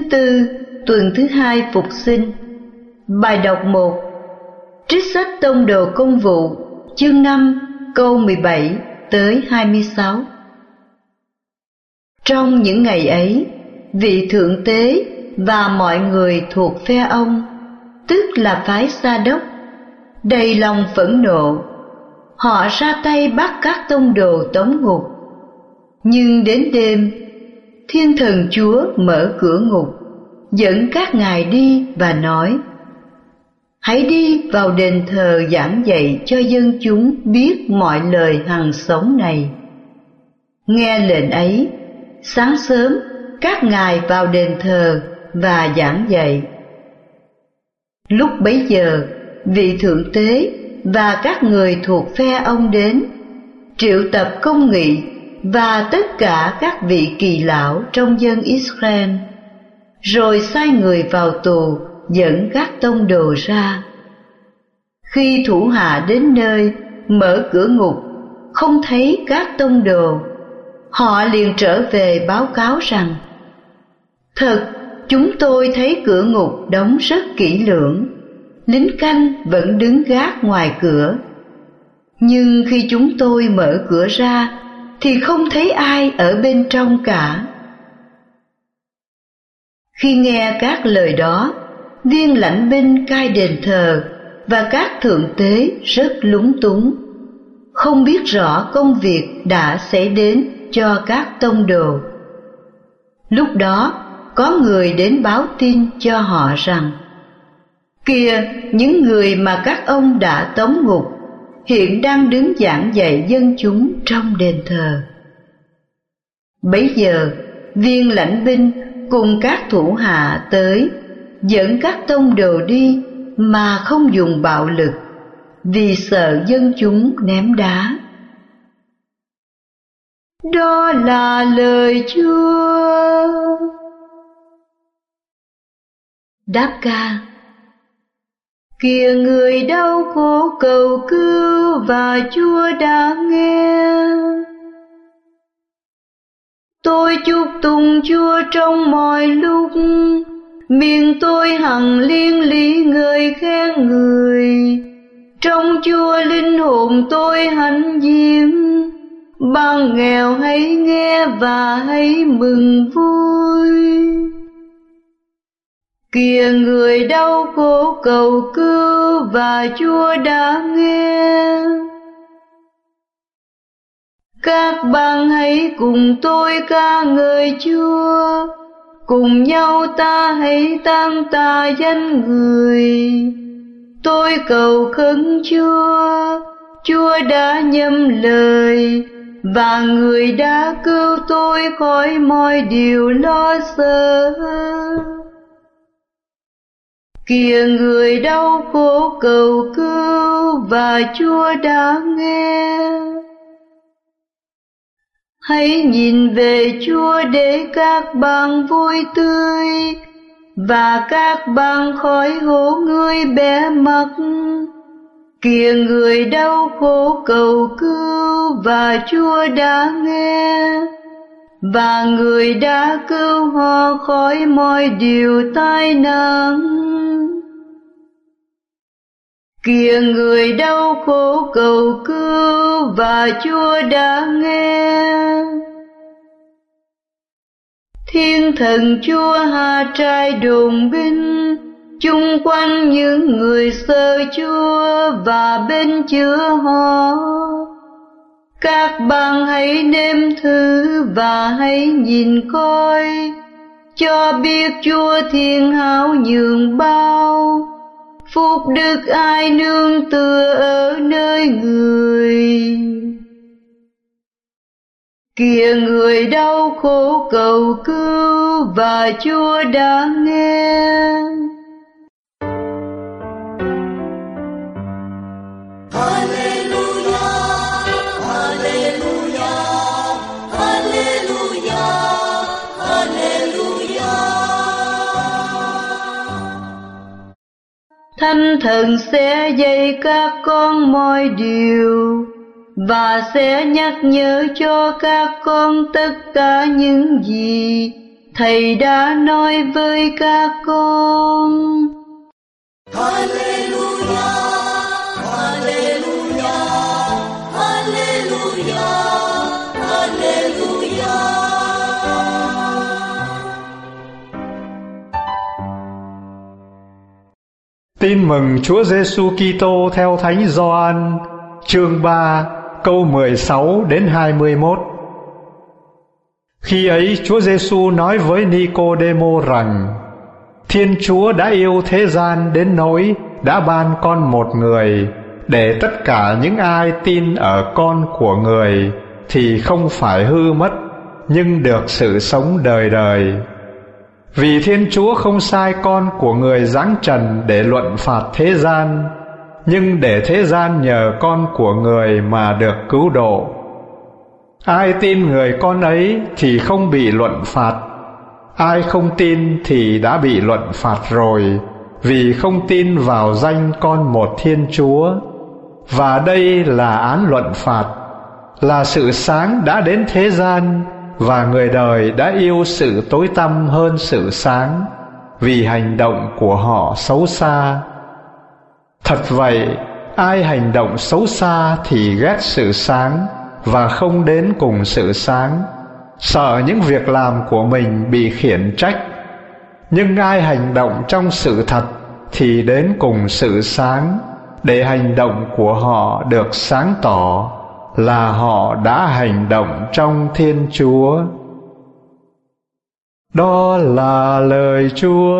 Tư, tuần thứ 2 Phục sinh. Bài đọc 1. Trích sách Tông đồ Công vụ, chương 5, câu 17 tới 26. Trong những ngày ấy, vị thượng tế và mọi người thuộc phe ông, tức là phái Sa Đốc, đầy lòng phẫn nộ, họ ra tay bắt các tông đồ tống ngục. Nhưng đến đêm, Thiên Thần Chúa mở cửa ngục, dẫn các ngài đi và nói: hãy đi vào đền thờ giảng dạy cho dân chúng biết mọi lời hằng sống này. Nghe lệnh ấy, sáng sớm các ngài vào đền thờ và giảng dạy. Lúc bấy giờ, vị thượng tế và các người thuộc phe ông đến, triệu tập công nghị và tất cả các vị kỳ lão trong dân Israel, rồi sai người vào tù dẫn các tông đồ ra. Khi thủ hạ đến nơi mở cửa ngục, không thấy các tông đồ, họ liền trở về báo cáo rằng: thật, chúng tôi thấy cửa ngục đóng rất kỹ lưỡng, lính canh vẫn đứng gác ngoài cửa. Nhưng khi chúng tôi mở cửa ra thì không thấy ai ở bên trong cả. Khi nghe các lời đó, viên lãnh binh cai đền thờ và các thượng tế rất lúng túng, không biết rõ công việc đã xảy đến cho các tông đồ. Lúc đó có người đến báo tin cho họ rằng: kìa, những người mà các ông đã tống ngục hiện đang đứng giảng dạy dân chúng trong đền thờ. Bấy giờ viên lãnh binh cùng các thủ hạ tới, dẫn các tông đồ đi mà không dùng bạo lực, vì sợ dân chúng ném đá. Đó là lời Chúa. Đáp ca: kìa, người đau khổ cầu cứu và Chúa đã nghe. Tôi chúc tụng Chúa trong mọi lúc, miệng tôi hằng liên lý ngợi khen người. Trong Chúa linh hồn tôi hãnh diện, ban nghèo hãy nghe và hãy mừng vui. Kìa, người đau khổ cầu cứu và Chúa đã nghe. Các bạn hãy cùng tôi ca ngợi Chúa, cùng nhau ta hãy tán tạ danh Người. Tôi cầu khấn Chúa, Chúa đã nhậm lời, và Người đã cứu tôi khỏi mọi điều lo sợ. Kìa, người đau khổ cầu cứu và Chúa đã nghe. Hãy nhìn về Chúa để các bạn vui tươi, và các bạn khỏi hổ người bé mặt. Kìa, người đau khổ cầu cứu và Chúa đã nghe, và Người đã cứu họ khỏi mọi điều tai nạn. Kìa, người đau khổ cầu cứu và Chúa đã nghe. Thiên Thần Chúa hạ trại đồn binh chung quanh những người sợ Chúa và bên chứa họ. Các bạn hãy nếm thử và hãy nhìn coi, cho biết Chúa thiên hảo nhường bao. Phúc đức ai nương tựa ở nơi Người. Kìa, người đau khổ cầu cứu và Chúa đã nghe. Hallelujah, hallelujah, hallelujah, hallelujah. Thánh Thần sẽ dạy các con mọi điều, và sẽ nhắc nhở cho các con tất cả những gì Thầy đã nói với các con. Hallelujah, Hallelujah, Hallelujah, Hallelujah. Tin mừng Chúa Giêsu Kitô theo Thánh Gioan, chương 3, câu 16 đến 21. Khi ấy Chúa Giêsu nói với Nicôđêmô rằng: Thiên Chúa đã yêu thế gian đến nỗi đã ban con một người, để tất cả những ai tin ở con của người thì không phải hư mất, nhưng được sự sống đời đời. Vì Thiên Chúa không sai con của người giáng trần để luận phạt thế gian, nhưng để thế gian nhờ con của người mà được cứu độ. Ai tin người con ấy thì không bị luận phạt, ai không tin thì đã bị luận phạt rồi, vì không tin vào danh con một Thiên Chúa. Và đây là án luận phạt, là sự sáng đã đến thế gian, và người đời đã yêu sự tối tăm hơn sự sáng, vì hành động của họ xấu xa. Thật vậy, ai hành động xấu xa thì ghét sự sáng và không đến cùng sự sáng, sợ những việc làm của mình bị khiển trách. Nhưng ai hành động trong sự thật thì đến cùng sự sáng, để hành động của họ được sáng tỏ là họ đã hành động trong Thiên Chúa. Đó là lời Chúa.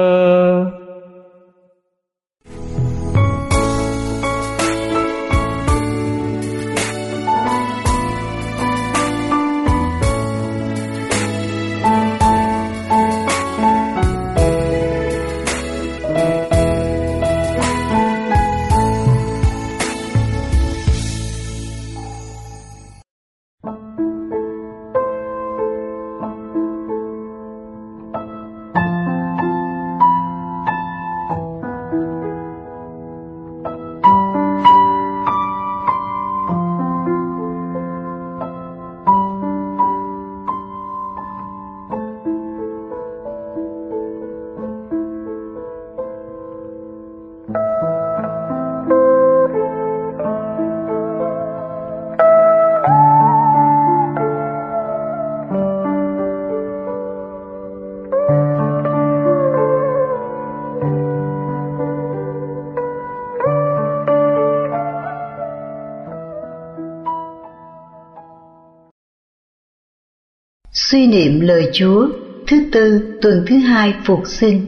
Suy niệm lời Chúa thứ tư tuần thứ 2 Phục sinh.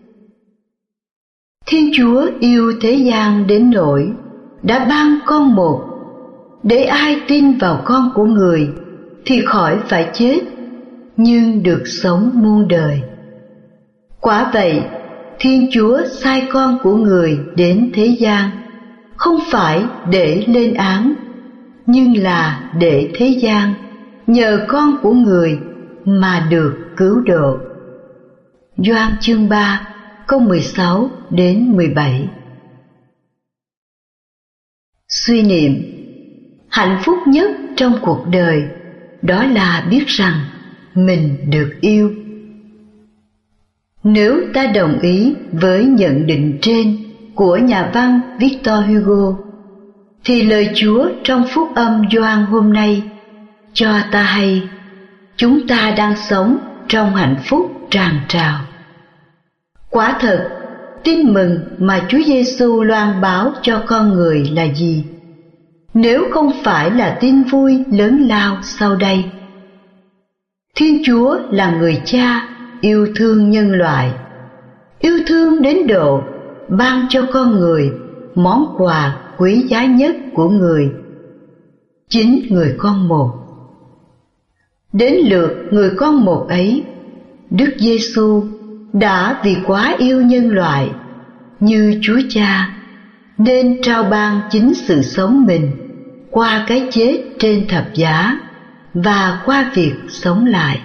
Thiên Chúa yêu thế gian đến nỗi đã ban con một, để ai tin vào con của người thì khỏi phải chết, nhưng được sống muôn đời. Quả vậy, Thiên Chúa sai con của người đến thế gian, không phải để lên án, nhưng là để thế gian nhờ con của người mà được cứu độ. Gioan chương 3 câu 16 đến 17. Suy niệm: hạnh phúc nhất trong cuộc đời đó là biết rằng mình được yêu. Nếu ta đồng ý với nhận định trên của nhà văn Victor Hugo, thì lời Chúa trong phúc âm Gioan hôm nay cho ta hay chúng ta đang sống trong hạnh phúc tràn trào. Quả thật, tin mừng mà Chúa Giêsu loan báo cho con người là gì, nếu không phải là tin vui lớn lao sau đây? Thiên Chúa là người cha yêu thương nhân loại, yêu thương đến độ ban cho con người món quà quý giá nhất của người, chính người con một. Đến lượt người con một ấy, Đức Giêsu đã vì quá yêu nhân loại như Chúa Cha, nên trao ban chính sự sống mình qua cái chết trên thập giá và qua việc sống lại.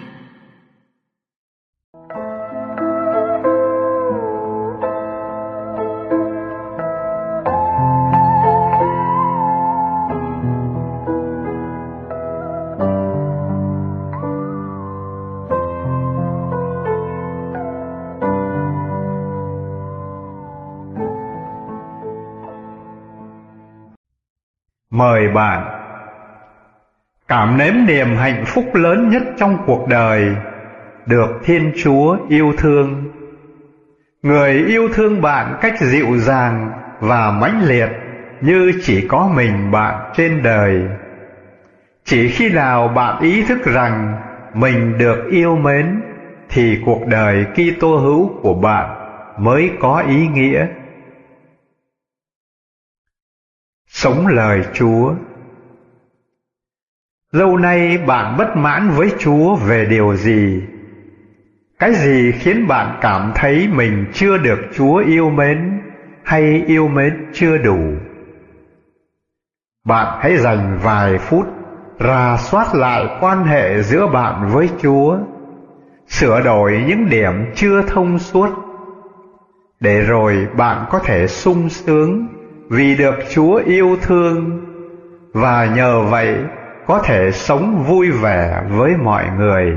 mời bạn cảm nếm niềm hạnh phúc lớn nhất trong cuộc đời, được Thiên Chúa yêu thương. Người yêu thương bạn cách dịu dàng và mãnh liệt như chỉ có mình bạn trên đời. Chỉ khi nào bạn ý thức rằng mình được yêu mến thì cuộc đời Kitô hữu của bạn mới có ý nghĩa. Sống lời Chúa. Lâu nay bạn bất mãn với Chúa về điều gì? Cái gì khiến bạn cảm thấy mình chưa được Chúa yêu mến hay yêu mến chưa đủ? Bạn hãy dành vài phút rà soát lại quan hệ giữa bạn với Chúa, sửa đổi những điểm chưa thông suốt, để rồi bạn có thể sung sướng vì được Chúa yêu thương, và nhờ vậy có thể sống vui vẻ với mọi người.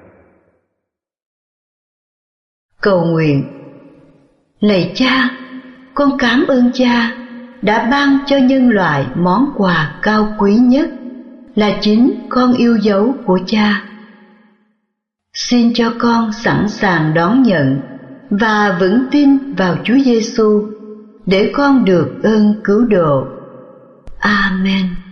Cầu nguyện. Lạy Cha, con cảm ơn Cha đã ban cho nhân loại món quà cao quý nhất là chính con yêu dấu của Cha. Xin cho con sẵn sàng đón nhận và vững tin vào Chúa Giêsu để con được ơn cứu độ. Amen.